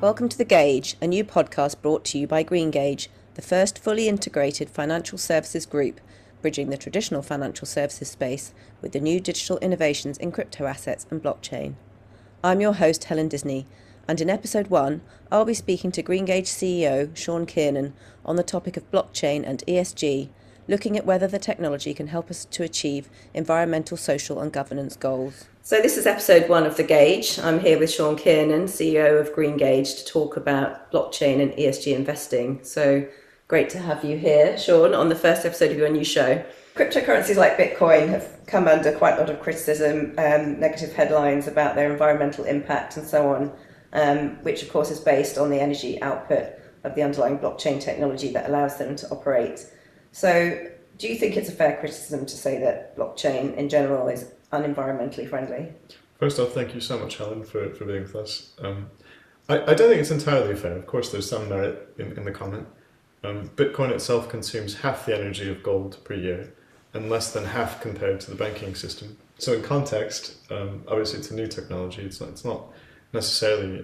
Welcome to The Gauge, a new podcast brought to you by GreenGauge, the first fully integrated financial services group, bridging the traditional financial services space with the new digital innovations in crypto assets and blockchain. I'm your host, Helen Disney, and in episode 1, I'll be speaking to GreenGauge CEO Sean Kiernan on the topic of blockchain and ESG, looking at whether the technology can help us to achieve environmental, social and governance goals. So this is episode 1 of The Gauge. I'm here with Sean Kiernan, CEO of GreenGauge, to talk about blockchain and ESG investing. So great to have you here, Sean, on the first episode of your new show. Cryptocurrencies like Bitcoin have come under quite a lot of criticism, negative headlines about their environmental impact and so on, which of course is based on the energy output of the underlying blockchain technology that allows them to operate. So do you think it's a fair criticism to say that blockchain in general is unenvironmentally friendly? First off, thank you so much, Helen, for being with us. I don't think it's entirely fair. Of course, there's some merit in the comment. Bitcoin itself consumes half the energy of gold per year and less than half compared to the banking system. So in context, obviously it's a new technology. It's not necessarily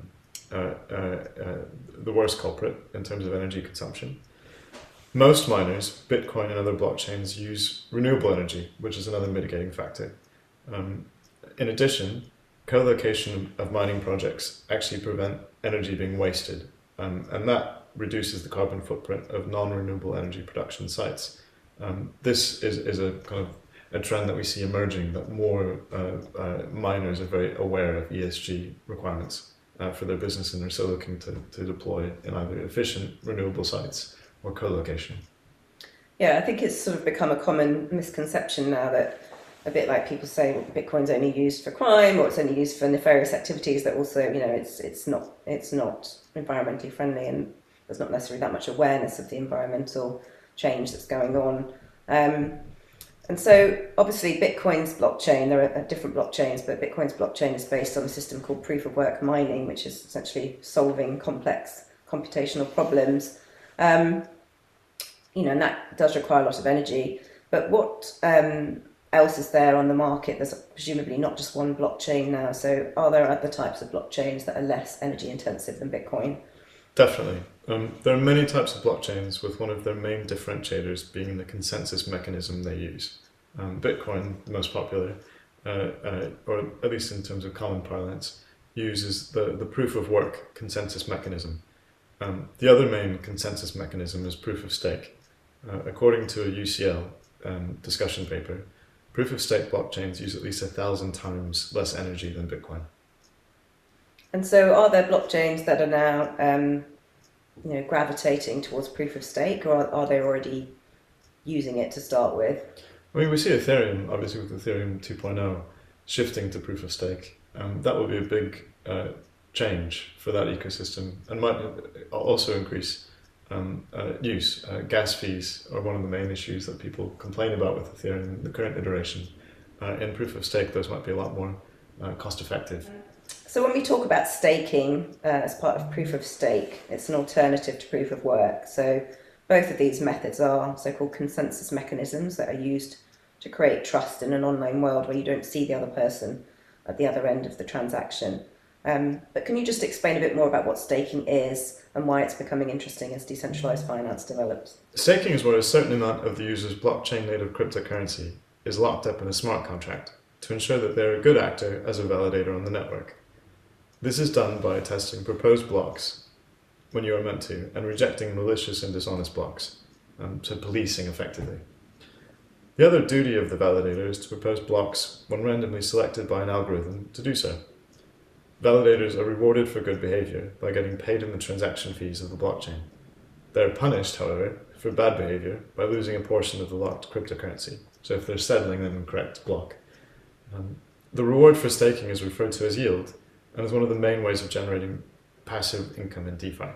the worst culprit in terms of energy consumption. Most miners, Bitcoin and other blockchains, use renewable energy, which is another mitigating factor. In addition, co-location of mining projects actually prevent energy being wasted, and that reduces the carbon footprint of non-renewable energy production sites. This is a kind of a trend that we see emerging, that more miners are very aware of ESG requirements for their business, and are so looking to deploy in either efficient renewable sites or co-location. Yeah, I think it's sort of become a common misconception now that, a bit like people say Bitcoin's only used for crime or it's only used for nefarious activities, that also, it's not environmentally friendly, and there's not necessarily that much awareness of the environmental change that's going on. And so obviously Bitcoin's blockchain, there are different blockchains, but Bitcoin's blockchain is based on a system called proof of work mining, which is essentially solving complex computational problems. And that does require a lot of energy. But what else is there on the market? There's presumably not just one blockchain now. So are there other types of blockchains that are less energy intensive than Bitcoin? Definitely. There are many types of blockchains, with one of their main differentiators being the consensus mechanism they use. Bitcoin, the most popular, or at least in terms of common parlance, uses the proof of work consensus mechanism. The other main consensus mechanism is proof of stake. According to a UCL discussion paper, proof of stake blockchains use at least 1,000 times less energy than Bitcoin. And so are there blockchains that are now gravitating towards proof of stake, or are they already using it to start with? I mean, we see Ethereum, obviously with Ethereum 2.0, shifting to proof of stake. That will be a big change for that ecosystem, and might also increase use. Gas fees are one of the main issues that people complain about with Ethereum in the current iteration. In proof of stake, those might be a lot more cost effective. So when we talk about staking as part of proof of stake, it's an alternative to proof of work. So both of these methods are so-called consensus mechanisms that are used to create trust in an online world where you don't see the other person at the other end of the transaction. But can you just explain a bit more about what staking is and why it's becoming interesting as decentralized finance develops? Staking is where a certain amount of the user's blockchain native cryptocurrency is locked up in a smart contract to ensure that they're a good actor as a validator on the network. This is done by testing proposed blocks when you are meant to, and rejecting malicious and dishonest blocks, so policing effectively. The other duty of the validator is to propose blocks when randomly selected by an algorithm to do so. Validators are rewarded for good behavior by getting paid in the transaction fees of the blockchain. They are punished, however, for bad behavior by losing a portion of the locked cryptocurrency, so if they're settling an incorrect block. The reward for staking is referred to as yield, and is one of the main ways of generating passive income in DeFi.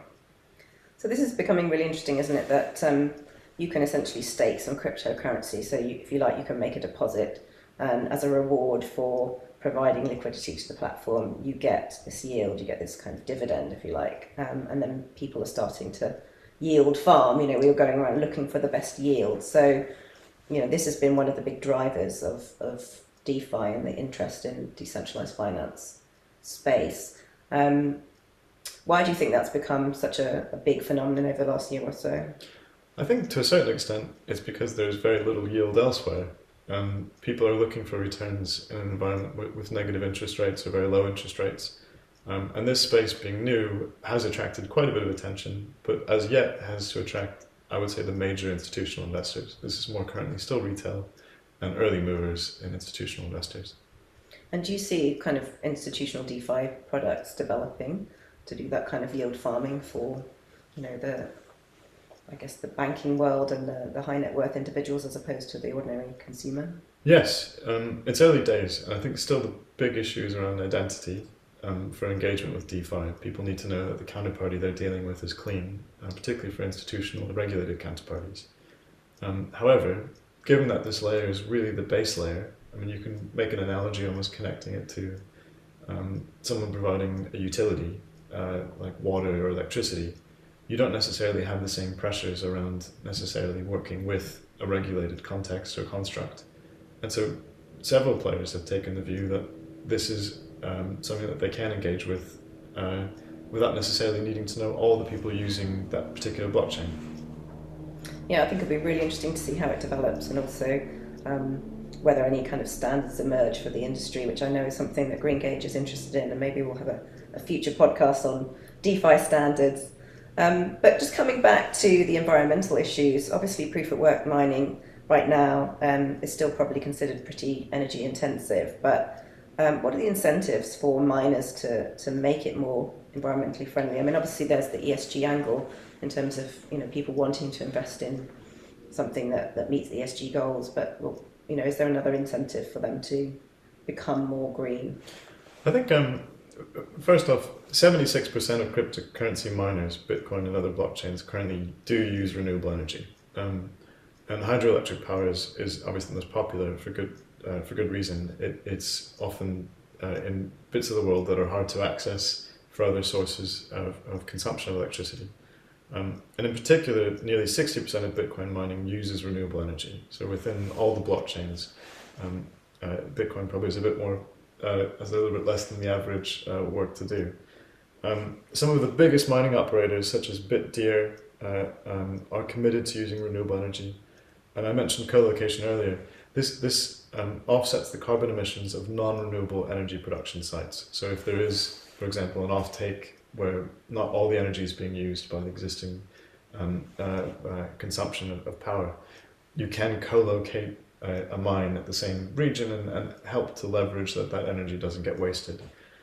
So this is becoming really interesting, isn't it? That you can essentially stake some cryptocurrency. So if you like, you can make a deposit, and as a reward for providing liquidity to the platform, you get this yield, you get this kind of dividend, if you like. And then people are starting to yield farm. We were going around looking for the best yield. So, this has been one of the big drivers of DeFi and the interest in decentralized finance space. Why do you think that's become such a big phenomenon over the last year or so? I think to a certain extent it's because there's very little yield elsewhere. People are looking for returns in an environment with negative interest rates or very low interest rates. And this space being new has attracted quite a bit of attention, but as yet has to attract, I would say, the major institutional investors. This is more currently still retail and early movers in institutional investors. And do you see kind of institutional DeFi products developing to do that kind of yield farming for, the banking world and the high net worth individuals as opposed to the ordinary consumer? Yes, it's early days, and I think still the big issue is around identity. For engagement with DeFi, people need to know that the counterparty they're dealing with is clean, particularly for institutional and regulated counterparties. However, given that this layer is really the base layer, I mean, you can make an analogy almost connecting it to someone providing a utility, like water or electricity. You don't necessarily have the same pressures around necessarily working with a regulated context or construct. And so several players have taken the view that this is something that they can engage with without necessarily needing to know all the people using that particular blockchain. Yeah, I think it'll be really interesting to see how it develops, and also whether any kind of standards emerge for the industry, which I know is something that GreenGage is interested in, and maybe we'll have a future podcast on DeFi standards. But just coming back to the environmental issues, obviously proof of work mining right now is still probably considered pretty energy intensive, but what are the incentives for miners to make it more environmentally friendly? I mean, obviously there's the ESG angle in terms of people wanting to invest in something that meets the ESG goals, but is there another incentive for them to become more green? I think first off, 76% of cryptocurrency miners, Bitcoin and other blockchains, currently do use renewable energy, and hydroelectric power is obviously the most popular for good reason. It's often in bits of the world that are hard to access for other sources of consumption of electricity. And in particular, nearly 60% of Bitcoin mining uses renewable energy. So within all the blockchains, Bitcoin probably has a little bit less than the average work to do. Some of the biggest mining operators, such as Bitdeer, are committed to using renewable energy. And I mentioned co-location earlier. This offsets the carbon emissions of non-renewable energy production sites. So if there is, for example, an offtake where not all the energy is being used by the existing consumption of power, you can co-locate a mine at the same region and help to leverage that energy doesn't get wasted.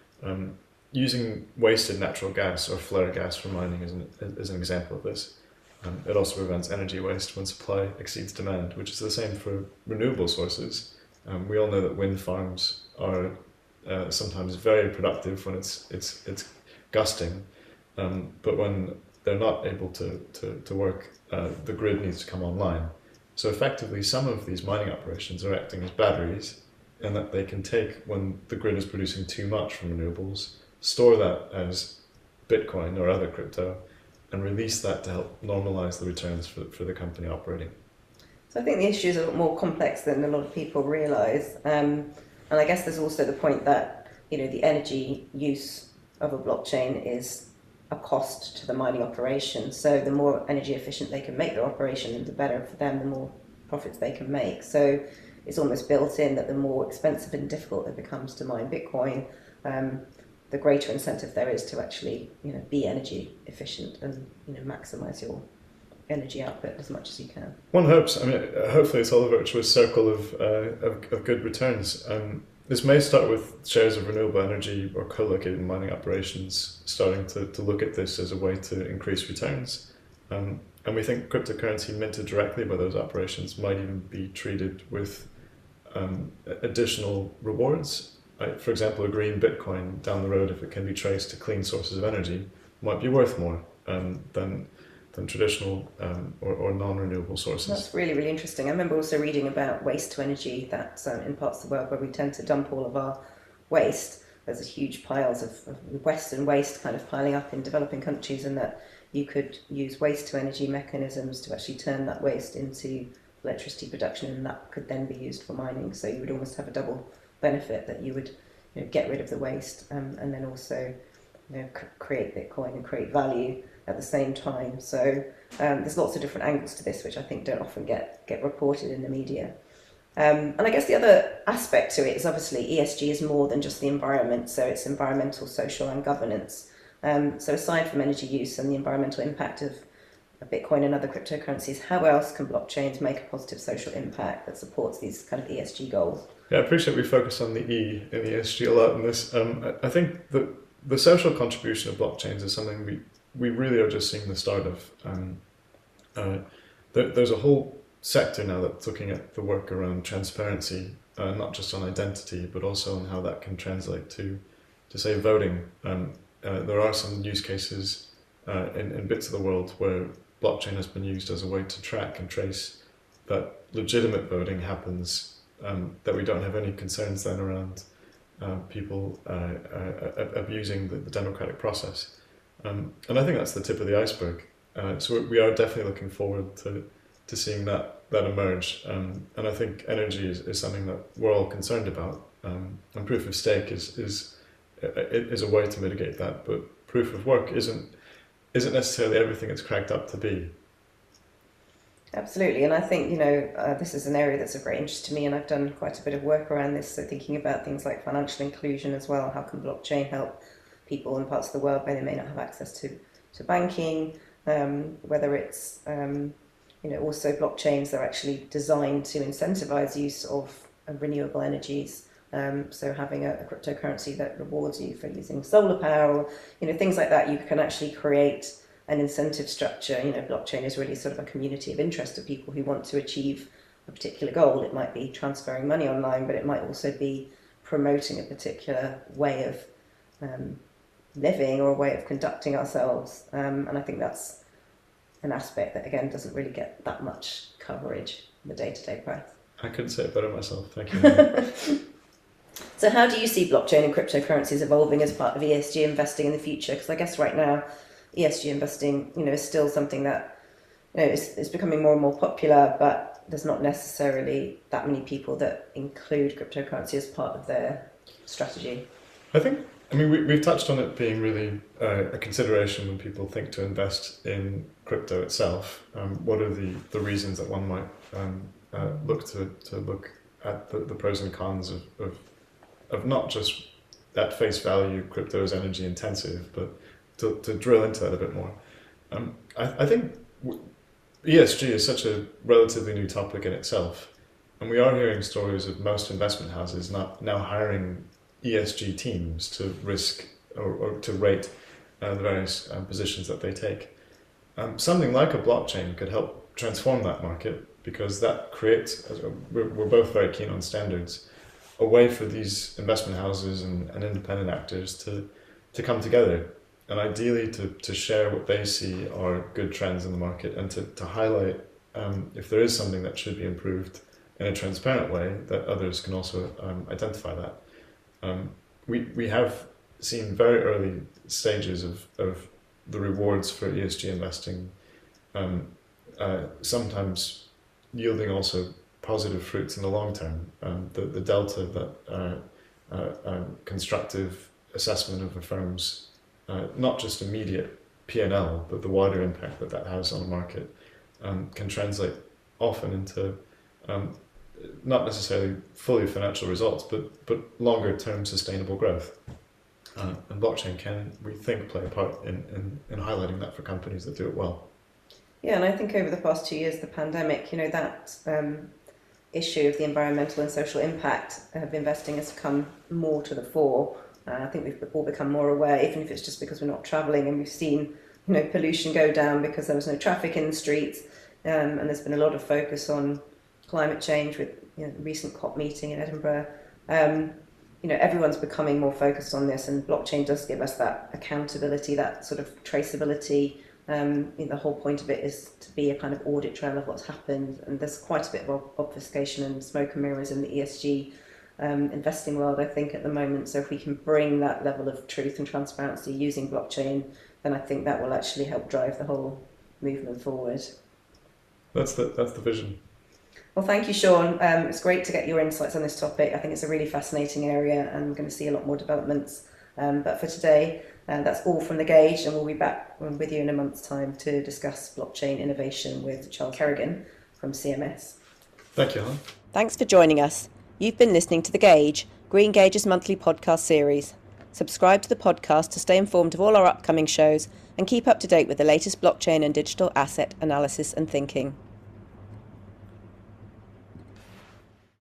Using wasted natural gas or flare gas for mining is an example of this. It also prevents energy waste when supply exceeds demand, which is the same for renewable sources. We all know that wind farms are sometimes very productive when it's gusting, but when they're not able to work, the grid needs to come online. So effectively, some of these mining operations are acting as batteries, in that they can take, when the grid is producing too much from renewables, store that as Bitcoin or other crypto, and release that to help normalize the returns for the company operating. So I think the issue is a lot more complex than a lot of people realise. And I guess there's also the point that, the energy use of a blockchain is a cost to the mining operation. So the more energy efficient they can make their operation, the better for them, the more profits they can make. So it's almost built in that the more expensive and difficult it becomes to mine Bitcoin, the greater incentive there is to actually, be energy efficient and, maximize your energy output as much as you can. One hopes. I mean, hopefully it's all a virtuous circle of good returns. This may start with shares of renewable energy or co-located mining operations starting to look at this as a way to increase returns. And we think cryptocurrency minted directly by those operations might even be treated with additional rewards. For example, a green Bitcoin down the road, if it can be traced to clean sources of energy, might be worth more than traditional or non-renewable sources. That's really, really interesting. I remember also reading about waste to energy, that in parts of the world where we tend to dump all of our waste, there's huge piles of Western waste kind of piling up in developing countries, and that you could use waste to energy mechanisms to actually turn that waste into electricity production, and that could then be used for mining. So you would almost have a double benefit, that you would get rid of the waste and then also create Bitcoin and create value at the same time. So there's lots of different angles to this, which I think don't often get reported in the media. And I guess the other aspect to it is obviously ESG is more than just the environment, so it's environmental, social and governance. So aside from energy use and the environmental impact of Bitcoin and other cryptocurrencies, how else can blockchains make a positive social impact that supports these kind of ESG goals? Yeah, I appreciate we focus on the E in ESG a lot in this. I think that the social contribution of blockchains is something we really are just seeing the start of. There's a whole sector now that's looking at the work around transparency, not just on identity, but also on how that can translate to say, voting. There are some use cases in bits of the world where blockchain has been used as a way to track and trace that legitimate voting happens, that we don't have any concerns then around people abusing the democratic process. And I think that's the tip of the iceberg. So we are definitely looking forward to seeing that emerge. And I think energy is something that we're all concerned about. And proof of stake is a way to mitigate that, but proof of work isn't necessarily everything it's cracked up to be. Absolutely, and I think this is an area that's of great interest to me, and I've done quite a bit of work around this. So thinking about things like financial inclusion as well. How can blockchain help people in parts of the world where they may not have access to banking? Whether it's also blockchains that are actually designed to incentivize use of renewable energies. So having a cryptocurrency that rewards you for using solar power, or, things like that, you can actually create an incentive structure. Blockchain is really sort of a community of interest of people who want to achieve a particular goal. It might be transferring money online, but it might also be promoting a particular way of living or a way of conducting ourselves. And I think that's an aspect that, again, doesn't really get that much coverage in the day-to-day press. I couldn't say it better myself. Thank you. So how do you see blockchain and cryptocurrencies evolving as part of ESG investing in the future? Because I guess right now, ESG investing, is still something that, is becoming more and more popular, but there's not necessarily that many people that include cryptocurrency as part of their strategy. We've touched on it being really a consideration when people think to invest in crypto itself. What are the reasons that one might look to look at the pros and cons of not just at face value crypto is energy intensive, but to drill into that a bit more. I think ESG is such a relatively new topic in itself, and we are hearing stories of most investment houses now hiring ESG teams to risk or to rate the various positions that they take. Something like a blockchain could help transform that market, because that creates, we're both very keen on standards, a way for these investment houses and independent actors to come together, and ideally to share what they see are good trends in the market, and to highlight if there is something that should be improved in a transparent way, that others can also identify that. We have seen very early stages of the rewards for ESG investing, sometimes yielding also positive fruits in the long term. The delta that constructive assessment of a firm's not just immediate P&L, but the wider impact that has on the market can translate often into not necessarily fully financial results, but longer term sustainable growth. And blockchain can, we think, play a part in highlighting that for companies that do it well. Yeah, and I think over the past 2 years, the pandemic, that issue of the environmental and social impact of investing has come more to the fore. I think we've all become more aware, even if it's just because we're not travelling, and we've seen pollution go down because there was no traffic in the streets, and there's been a lot of focus on climate change with the recent COP meeting in Edinburgh. Everyone's becoming more focused on this, and blockchain does give us that accountability, that sort of traceability. The whole point of it is to be a kind of audit trail of what's happened, and there's quite a bit of obfuscation and smoke and mirrors in the ESG investing world, I think, at the moment. So if we can bring that level of truth and transparency using blockchain, then I think that will actually help drive the whole movement forward. That's the vision. Well, thank you, Sean. It's great to get your insights on this topic. I think it's a really fascinating area, and we're going to see a lot more developments. But for today, That's all from The Gauge, and we'll be back with you in a month's time to discuss blockchain innovation with Charles Kerrigan from CMS. Thank you, Helen. Thanks for joining us. You've been listening to The Gauge, GreenGauge's monthly podcast series. Subscribe to the podcast to stay informed of all our upcoming shows and keep up to date with the latest blockchain and digital asset analysis and thinking.